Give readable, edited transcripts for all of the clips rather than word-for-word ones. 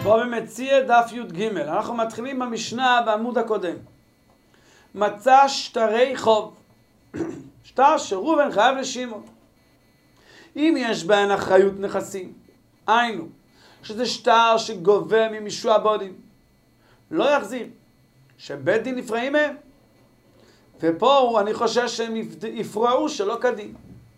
בוא במציע דף י"ג. אנחנו מתחילים במשנה בעמוד הקודם. מצא שטרי חוב. שטר שראובן חייב לשמעון. אם יש בהן אחריות נכסים, היינו, שזה שטר שגובה ממשועבדים, לא יחזיר, שבית דין נפרעים מהם. ופה אני חושש שהם יפרעו שלא כדין.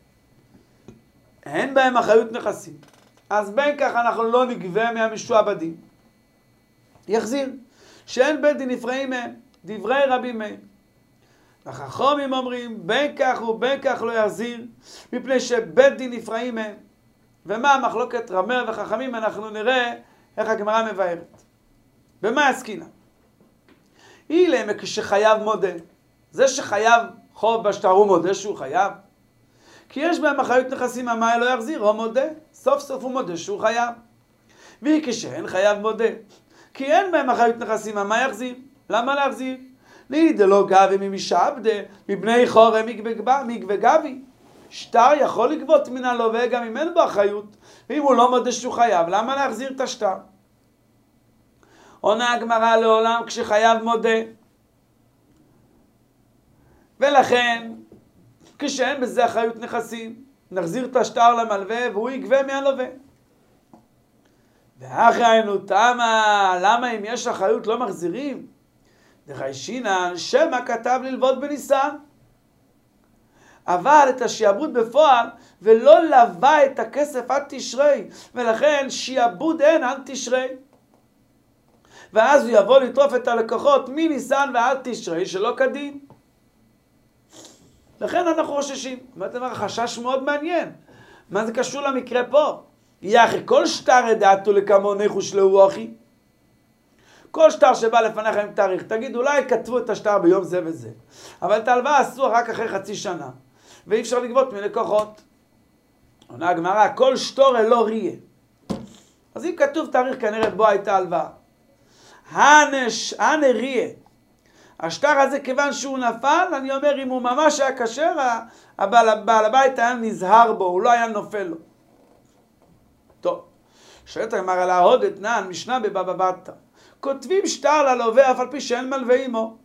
אין בהם אחריות נכסים. אז בין כך אנחנו לא נגבה מהמשועבדים. יחזיר, שאין בית דין נפרעים מהם, דברי רבי מאיר. החכמים אומרים, בין כך ובין כך לא יחזיר, מפני שבית דין נפרעים מהם. ומה המחלוקת רמר וחכמים אנחנו נראה איך הגמרא מבארת. במה עסקינן? אילמה כשחייב מודה. זה שחייב חוב בשטר הוא מודה שהוא חייב. כי יש בהם אחריות נכסים, המה לא יחזיר, הוא מודה. סוף סוף הוא מודה שהוא חייב. והיא כשאין חייב מודה. כי אין בהם אחריות נכסים, המה יחזיר? למה להחזיר? דלא גבי ממשעבדה, מבני חורם מגבה גבי. שטר יכול לגבות מן הלווה גם אם אין בו אחריות. ואם הוא לא מודה שהוא חייב, למה להחזיר את השטר? עונה הגמרא לעולם כשחייב מודה. ולכן, כשאין בזה אחריות נכסים, נחזיר את השטר למלווה והוא יגבה מהלווה. ואחריינו תמה, למה אם יש אחריות לא מחזירים? דחיישינן שמא כתב ללוות בניסן. אבל את השיעבוד בפועל ולא לווה את הכסף עד תשרי, ולכן שיעבוד אין עד תשרי. ואז הוא יבוא לטרוף את הלקוחות מניסן ועד תשרי שלא כדין. לכן אנחנו חוששים. ואתם אומרים, חשש מאוד מעניין. מה זה קשור למקרה פה? יחי, כל שטר דעתו לכמו ניחוש לאו אחי. כל שטר שבא לפניך עם תאריך, תגיד, אולי כתבו את השטר ביום זה וזה. אבל את ההלוואה עשו רק אחרי חצי שנה. ואי אפשר לגבות מלקוחות. עונה הגמרא, כל שטור אלא ריה. אז אם כתוב תאריך, כנראה בו הייתה הלוואה. הנה ריה. השטר הזה כיוון שהוא נפל, אני אומר, אם הוא ממש היה כשר, הבעל הבית היה נזהר בו, הוא לא היה נופל לו. טוב, שואלת הגמרא על ההוד אתנן, משנה בבבא בתרא. כותבים שטר ללווה אף על פי שאין מלווה עמו.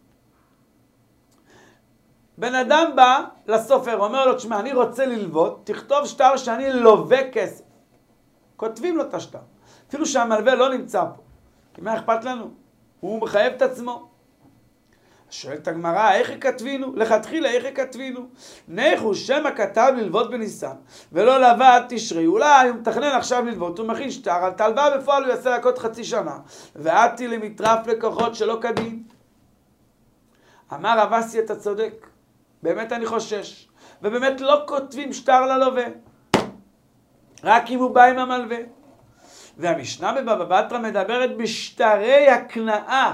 בן אדם בא לסופר, אומר לו, תשמע, אני רוצה ללוות, תכתוב שטר שאני לווה כסף. כותבים לו את השטר. אפילו שהמלווה לא נמצא פה. כי מה אכפת לנו? הוא מחייב את עצמו. שואלת הגמרא, איך יכתבינו? לכתחילה, איך יכתבינו? ניחוש שמא כתב ללוות בניסן, ולא לווה עד תשרי. אולי הוא מתכנן עכשיו ללוות, הוא מכין שטר, אבל את ההלוואה בפועל הוא יעשה רק עוד חצי שנה. ועדתי למטרף לקוחות שלא כדין. אמר רב אסי, אתה צודק. באמת אני חושש. ובאמת לא כותבים שטר ללווה. רק אם הוא בא עם המלווה. והמשנה בבבא בתרא מדברת בשטרי הקנאה.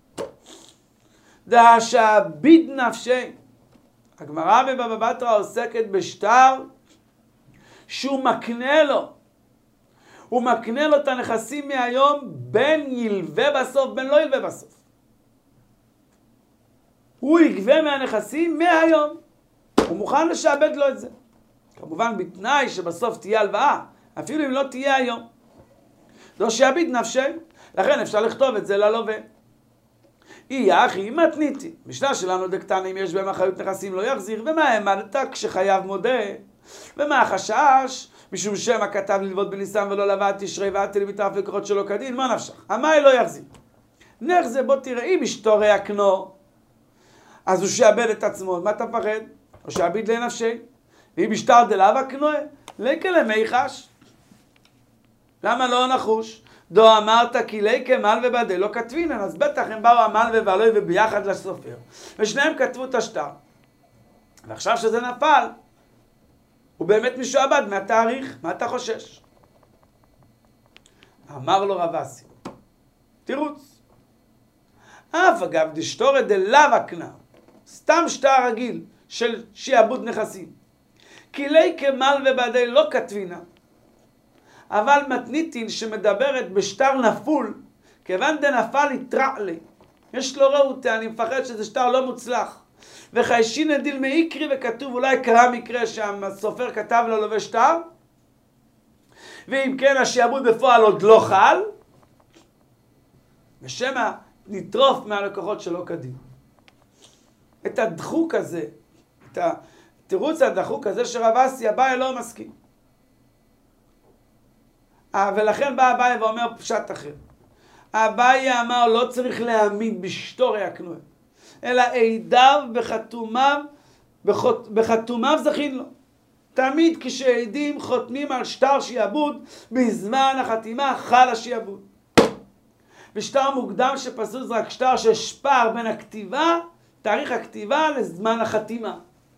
דהשעביד נפשי. הגמרא בבבא בתרא עוסקת בשטר שהוא מקנה לו. הוא מקנה לו את הנכסים מהיום, בין ילווה בסוף, בין לא ילווה בסוף. הוא יגבה מהנכסים מהיום. הוא מוכן לשעבד לו את זה. כמובן בתנאי שבסוף תהיה הלוואה, אפילו אם לא תהיה היום. לא שעביד נפשי, לכן אפשר לכתוב את זה ללווה. אי אחי מתניתי. משנה שלנו דקטן, אם יש בהם אחריות נכסים לא יחזיר. ומה העמדת כשחייב מודה? ומה החשש? משום שמא כתב ללוות בניסן ולא לווה תשרי ועדתי למטרף לקוחות שלא כדין. מה נפשך? המאי לא יחזיר. נך זה בוא תראה, אם אשתו יקנו, אז הוא שעבד את עצמו. מה אתה מפחד? או שעביד לנפשי. ואם אשתר דלאו יקנו, ליקה למי חש. למה לא נחוש? דו אמרת כי ליקה מל ובדה לא כתבינן, אז בטח הם באו המל והלוי וביחד לסופר. ושניהם כתבו את השטר. ועכשיו שזה נפל, הוא באמת משועבד מהתאריך. מה אתה חושש? אמר לו רב אסי, תירוץ. אף אגב דשטורת דלאו יקנה, סתם שטר רגיל של שיעבוד נכסים. כי ליקה מל ובדה לא כתבינן. אבל מתניתין שמדברת בשטר נפול, כיוון דנפל יתרע לי. יש לו ראותה, אני מפחד שזה שטר לא מוצלח. וחיישין אדיל מעיקרי, וכתוב, אולי קרה מקרה שהסופר כתב ללווה שטר, ואם כן השיעבוד בפועל עוד לא חל, ושמה נטרוף מהלקוחות שלא כדין. את הדחוק הזה, את התירוץ הדחוק הזה שרב אסי, אביי לא מסכים. ולכן בא אביי ואומר פשט אחר. אביי אמר לא צריך להאמין בשטורי הקנועה, אלא עדיו בחתומיו זכין לו. תמיד כשעדים חותמים על שטר שיעבוד, בזמן החתימה חל השיעבוד. ושטר מוקדם שפסול זה רק שטר ששפר בין הכתיבה, תאריך הכתיבה לזמן החתימה.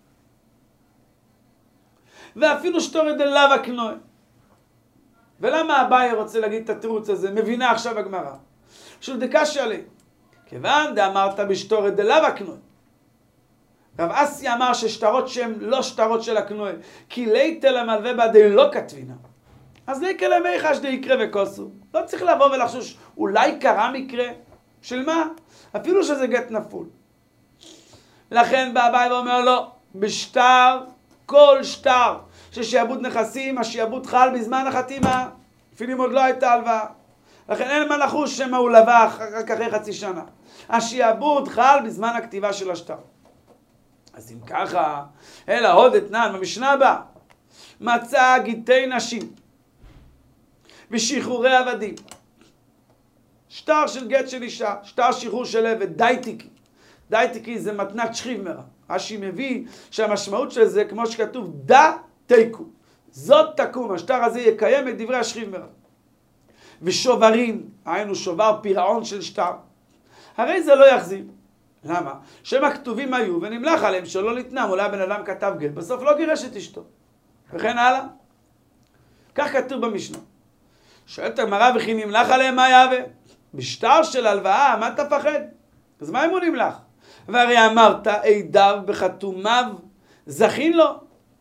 ואפילו שטורי דלאו הקנועה. ולמה אביי רוצה להגיד את התירוץ הזה? מבינה עכשיו הגמרא. שוב דקשיא ליה. כיוון דאמרת בשטורי דלאו הקנועה. רב אסי אמר ששטרות שהם לא שטרות של הקנועה, כי ליתא למלווה בעדי לא כתבינה. אז ליקא למיחש דיקרא וכוסו. לא צריך לבוא ולחשוש, אולי קרה מקרה? של מה? אפילו שזה גט נפול. לכן בא אביי ואומר לא, בשטר, כל שטר ששיעבוד נכסים, השיעבוד חל בזמן החתימה, אפילו אם עוד לא הייתה הלוואה. לכן אין מה לחוש שמה הוא לווה רק אחרי חצי שנה. השיעבוד חל בזמן הכתיבה של השטר. אז אם ככה, אלא עוד אתנן במשנה הבאה, מצא גיטי נשים ושחרורי עבדים, שטר של גט של אישה, שטר שחרור של עבד, דייטיקי. דייטיקי זה מתנת שכיב מרע. רש"י מביא שהמשמעות של זה, כמו שכתוב, דה תיקו. זאת תקום, השטר הזה יקיים את דברי השכיב מרע. ושוברים, היינו שובר פירעון של שטר, הרי זה לא יחזיר. למה? שמה כתובים היו ונמלך עליהם שלא ניתנם, אולי הבן אדם כתב גט, בסוף לא גירש את אשתו. וכן הלאה. כך כתוב במשנה. שואלת הגמרא וכי נמלך עליהם מה יהווה? בשטר של הלוואה, מה אתה פחד? אז מה אם הוא נמלך? והרי אמרת עדיו בחתומיו זכין לו.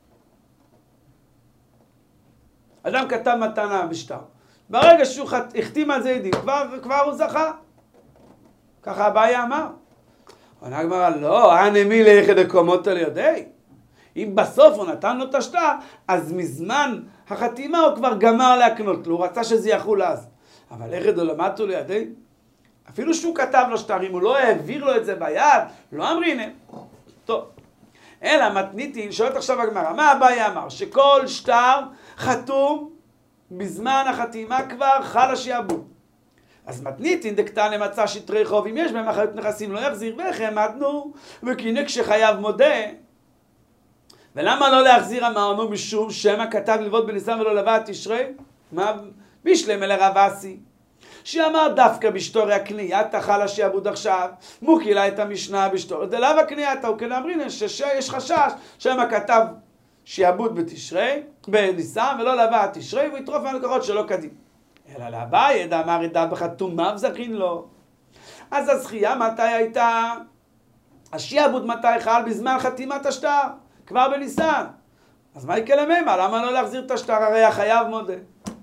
אדם כתב מתנה בשטר. ברגע שהוא החתים על זה עדים, כבר הוא זכה. ככה אביי אמר. עונה הגמרא, לא, הנמי ליחד הקומות על ידי. אם בסוף הוא נתן לו את השטר, אז מזמן החתימה הוא כבר גמר להקנות לו, הוא רצה שזה יחול אז. אבל ליחד עולמתו לידי, אפילו שהוא כתב לו שטר, אם הוא לא העביר לו את זה ביד, לא אמרינה. טוב. אלא מתניתין, שואלת עכשיו הגמרא, מה אביי אמר? שכל שטר חתום בזמן החתימה כבר חל השיעבוד. אז מתניתין דקתן למצא שטרי חוב, אם יש בהם אחריות נכסים לא יחזיר, ואיך העמדנו? וכי כשחייב מודה. ולמה לא להחזיר אמרנו? משום שמא כתב ללוות בניסן ולא לבא תשרי? מה? בישלם אל רב אסי, שאמר דווקא בשטורי הקנייתא חל השיעבוד עכשיו, מוקילה את המשנה בשטורי דלאו הקנייתא, וכן אמרינן שיש חשש שמא כתב שיעבוד בתשרי, בניסן ולא לבא תשרי, והוא יטרוף מהלקוחות שלא כדין. אלא לאביי דאמר עדיו בחתומיו זכין לו. אז הזכייה מתי הייתה? השיעבוד מתי חל? בזמן חתימת השטר, כבר בניסן. אז מה יקרה למימה? למה לא להחזיר את השטר? הרי החייב מודה.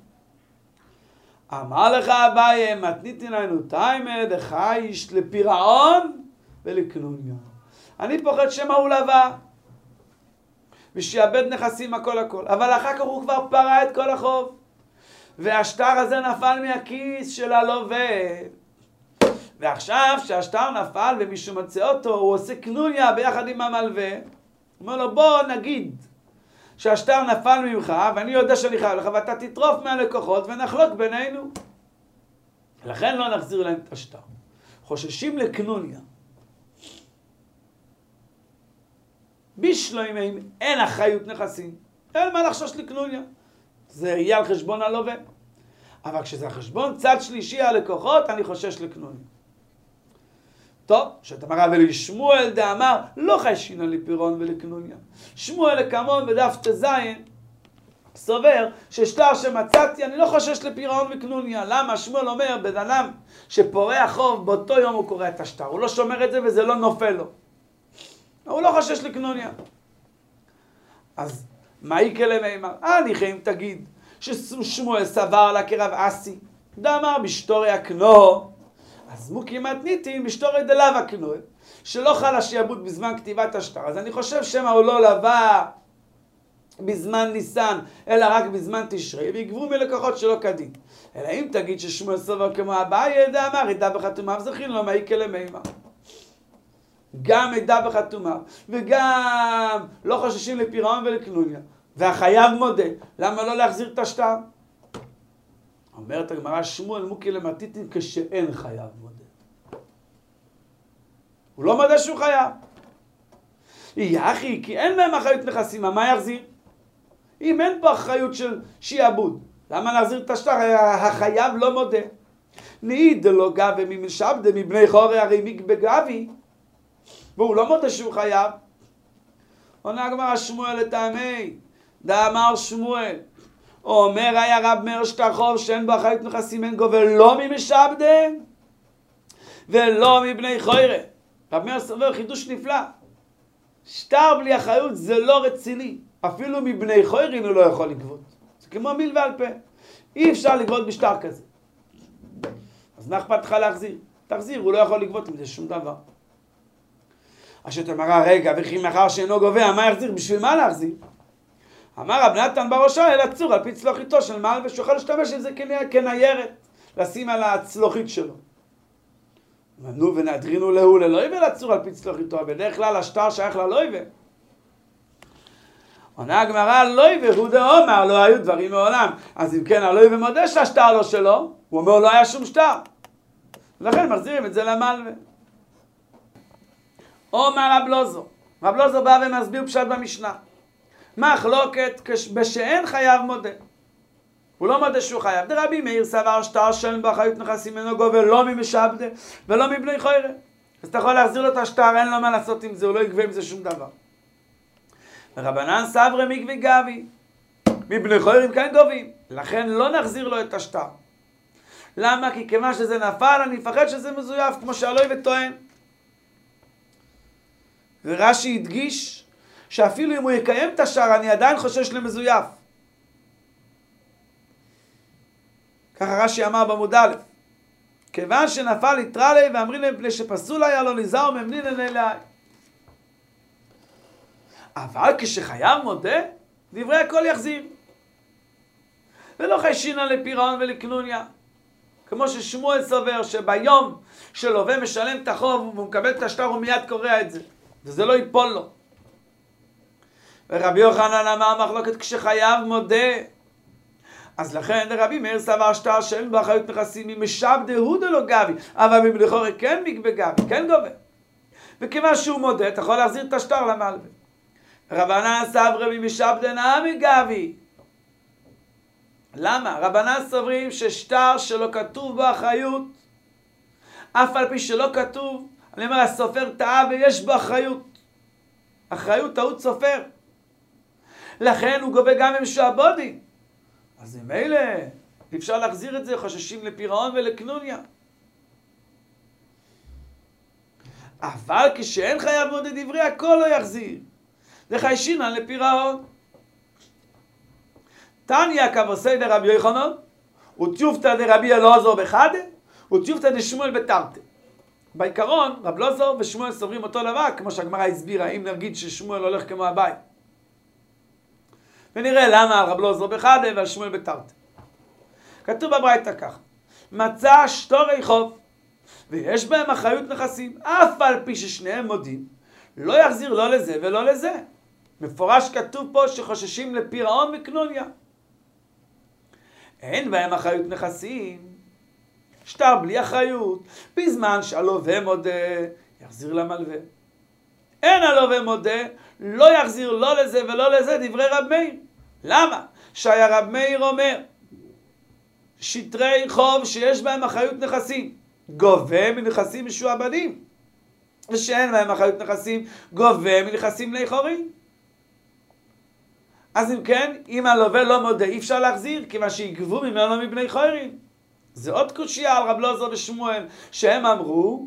אמר לך אביי, מתניתין לנו תיימא דחייש לפירעון ולקנוניה. אני פוחד שמא הוא לווה ושיאבד נכסים הכל, אבל אחר כך הוא כבר פרע את כל החוב, והשטר הזה נפל מהכיס של הלווה, ועכשיו שהשטר נפל ומישהו מצא אותו, הוא עושה קנוניה ביחד עם המלווה. הוא אומר לו, בוא נגיד שהשטר נפל ממך ואני יודע שאני חייב לך, ואתה תטרוף מהלקוחות ונחלוק בינינו. לכן לא נחזיר להם את השטר. חוששים לקנוניה. בשלום אם אין אחריות נכסים, אין מה לחשוש לקנוניה. זה יהיה על חשבון הלווה. אבל כשזה החשבון צד שלישי הלקוחות, אני חושש לקנוניה. טוב, שתמרה ולשמואל דאמר, לא חיישינא לפירעון ולקנוניה. שמואל לקמון בדף טזיין סובר ששטר שמצאתי, אני לא חושש לפירעון וקנוניה. למה? שמואל אומר, בן אדם שפורע חוב, באותו יום הוא קורא את השטר. הוא לא שומר את זה וזה לא נופל לו. הוא לא חושש לקנוניה. אז מה יקרה למימר? אם תגיד ששמואל סבר לה כרב אסי, דאמר בשטורי הקנו, אז מוקי מתניתין בשטורי דלאו הקנו, שלא חל השיעבוד בזמן כתיבת השטר. אז אני חושב שמא הוא לא לווה בזמן ניסן, אלא רק בזמן תשרי, ויגבו מלקוחות שלא כדין. אלא אם תגיד ששמואל סובר כמו אביי, דאמר, עדה בחתומיו זכין לו מאי כלמימה. גם עדה בחתומיו, וגם לא חוששים לפירעון ולקנוניה, והחייב מודה, למה לא להחזיר את השטר? אומרת הגמרא, שמואל מוקי למתיתין כשאין חייב מודה. הוא לא מודה שהוא חייב. יחי, כי אין להם אחריות נכסים, מה יחזיר? אם אין פה אחריות של שיעבוד, למה להחזיר את השטר? החייב לא מודה. נעיד לא גבי ממשעבדה מבני חורי הרי מיק בגבי, והוא לא מודה שהוא חייב. עונה הגמרא, שמואל לטעמי, דאמר שמואל, אומר היה רב מאיר שטר חוב שאין בו אחריות נכסים, אין גובה לא ממשעבדה ולא מבני חורי. רב מאיר סובר חידוש נפלא. שטר בלי אחריות זה לא רציני. אפילו מבני חוירין הוא לא יכול לגבות. זה כמו מיל ועל פה. אי אפשר לגבות בשטר כזה. אז מה אכפת לך להחזיר? תחזיר, הוא לא יכול לגבות עם זה שום דבר. השופט אמר, רגע, וכי מאחר שאינו גובה, מה יחזיר? בשביל מה להחזיר? אמר רב נתן בר אושר, אלא צור על פי צלוחיתו של מעל, ושיוכל להשתמש עם זה כניירת, לשים על הצלוחית שלו. נו ונדרינו להוא ללויבה לצור על פי צלוחיתו, בדרך כלל השטר שייך ללויבה. עונה הגמרא, לויבה הוא דאמר, לא היו דברים מעולם. אז אם כן, הלויבה מודה שהשטר לא שלו, הוא אומר לא היה שום שטר. לכן מחזירים את זה למלווה. אומר רב לוזו, רב לוזו בא ומסביר פשט במשנה. מחלוקת בשאין חייב מודה. הוא לא מודה שהוא חייב. דרבי מאיר סבר שטר שאין בו אחריות נכסים ממנו גובה לא ממשעבדה ולא מבני חוירה. אז אתה יכול להחזיר לו את השטר, אין לו מה לעשות עם זה, הוא לא יגבה עם זה שום דבר. ורבנן סברי מגבי גבי, מבני חוירים כן גובים, לכן לא נחזיר לו את השטר. למה? כי כמה שזה נפל, אני מפחד שזה מזויף, כמו שהלוי וטוען. ורש"י הדגיש שאפילו אם הוא יקיים את השטר, אני עדיין חושש למזויף. ככה רש"י אמר בעמוד א', כיוון שנפל יתרה לי ואמרים להם פני שפסול היה לו נזהר ממנין אליי. אבל כשחייב מודה, דברי הכל יחזיר. ולא חיישינה לפירעון ולקנוניה. כמו ששמואל סובר שביום שלווה משלם את החוב ומקבל את השטר הוא מיד קורא את זה. וזה לא ייפול לו. ורבי יוחנן אמר מחלוקת כשחייב מודה. אז לכן רבי מאיר סבר שטר שאין בו אחריות נכסים ממשעבדה הוא דלא גבי, אבל מבני חורי כן מגבה גבי, כן גובה. וכיוון שהוא מודה, אתה יכול להחזיר את השטר למלווה. רבנן סברי ממשעבדה נמי גבי. למה? רבנן סוברים ששטר שלא כתוב בו אחריות, אף על פי שלא כתוב, אני אומר, הסופר טעה ויש בו אחריות. אחריות טעות סופר. לכן הוא גובה גם במשעבודים. אז אם אלה, אי אפשר להחזיר את זה, חוששים לפירעון ולקנוניה. אבל כשאין חייב מודה דברי, הכל לא יחזיר. זה חיישינן לפירעון. תניא כבוסי דרבי יוחנן, וטיובתא דרבי אלעזר בחדה, וטיובתא דשמואל בתרתי. בעיקרון, רב אלעזר ושמואל סוברים אותו דבר, כמו שהגמרא הסבירה, אם נגיד ששמואל הולך כמו הבית. ונראה למה על רב אלעזר בחדה ועל שמואל בתרתי. כתוב בברייתא כך, מצא שטורי חוב, ויש בהם אחריות נכסים, אף על פי ששניהם מודים, לא יחזיר לא לזה ולא לזה. מפורש כתוב פה שחוששים לפירעון וקנוניה. אין בהם אחריות נכסים, שטר בלי אחריות, בזמן שהלווה מודה, יחזיר למלווה. אין הלווה מודה, לא יחזיר לא לזה ולא לזה, דברי רב מאיר. למה? שהיה רב מאיר אומר, שטרי חוב שיש בהם אחריות נכסים, גובה מנכסים משועבדים, ושאין בהם אחריות נכסים, גובה מנכסים לכאורים. אז אם כן, אם הלווה לא מודה, אי אפשר להחזיר, כיוון שיגבו ממנו מבני חוירים. זה עוד קושיה על רב אלעזר ושמואל, שהם אמרו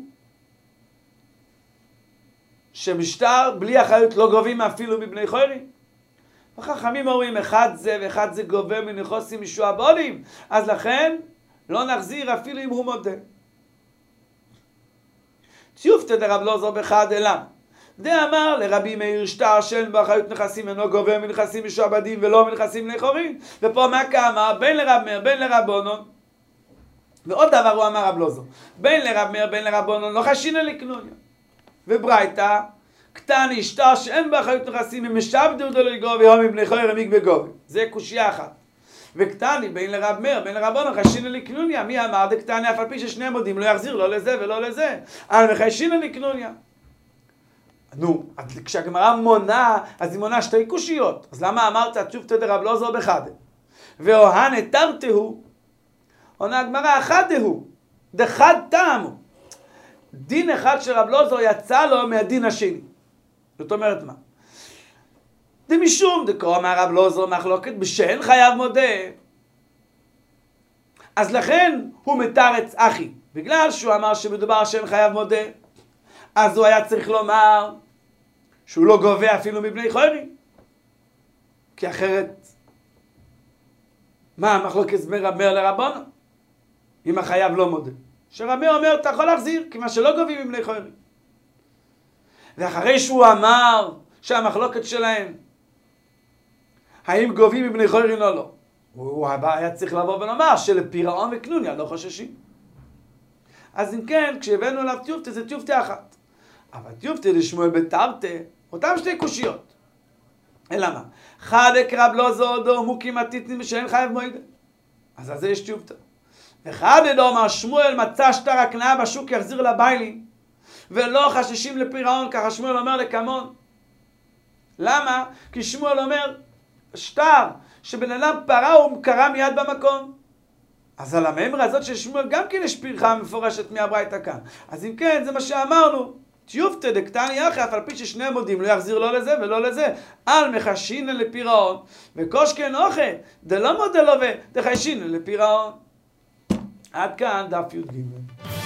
שמשטר בלי אחריות לא גובים אפילו מבני חוירים. החכמים אומרים, אחד זה ואחד זה גובה מנכסים משועבדים, אז לכן לא נחזיר אפילו אם הוא מודה. טיובתא דרב אלעזר בחדה למה? דאמר לרבי מאיר שטר שאין באחריות נכסים אינו גובה מנכסים משועבדים ולא מנכסים בני חורין. ופה מה כאמר? בין לרב מאיר בין לרבונון. ועוד דבר הוא אמר רב לוזו, בין לרב מאיר בין לרבונון לא חשינא לקנוניה. וברייתא קטני שטר שאין באחריות נכסים ממשעבדו דלא יגובה והוא מבני חורין מיג בגובה. זה קושיה אחת. וקטני בין לרב מאיר בין לרבונון חשינא לקנוניה. מי אמר דקטני אף על פי ששני מודים לא יחזיר לא לזה ולא לזה, על מחשינא לקנוניה. נו, כשהגמרא מונה, אז היא מונה שתי קושיות. אז למה אמרת תשובתא דרב לוזו בחד? ואוהנא תרתהו, עונה הגמרא אחד הוא, דחד טעמו. דין אחד של רב לוזו יצא לו מהדין השני. זאת אומרת מה? דמשום דקרא אמר רב לוזו מחלוקת בשאין חייב מודה. אז לכן הוא מתרץ אחי. בגלל שהוא אמר שמדובר שאין חייב מודה, אז הוא היה צריך לומר שהוא לא גובה אפילו מבני חורין. כי אחרת, מה המחלוקת בין רב מאיר לרבונון? אם החייב לא מודה. שרב מאיר אומר, אתה יכול להחזיר, כי מה שלא גובים מבני חורין. ואחרי שהוא אמר שהמחלוקת שלהם, האם גובים מבני חורין או לא, הוא היה צריך לבוא ולומר שלפירעון וקנוניה לא חוששים. אז אם כן, כשהבאנו אליו תיובתא, זה תיובתא אחת. אבל תיובתא לשמואל בתרתא, אותם שתי קושיות. אלא מה? חדק רב לוזו דו מוקים עתיתים שאין חייב מועידה. אז על זה יש תיובתא. וחד דאמר שמואל מצא שטר הקנאה בשוק יחזיר לביילים, ולא חששים לפירעון, ככה שמואל אומר לקמון. למה? כי שמואל אומר, שטר שבן אדם פרע הוא קרא מיד במקום. אז על המאמרה הזאת של שמואל גם כן יש פרחה מפורשת מהברייתא כאן. אז אם כן, זה מה שאמרנו. תיובתא דקטני אחי, אף על פי ששני מודים לא יחזיר לא לזה ולא לזה. על מחשינא לפירעון, וקושקן אוכל, דלא מודה לו ודחשינא לפירעון. עד כאן דף י"ג.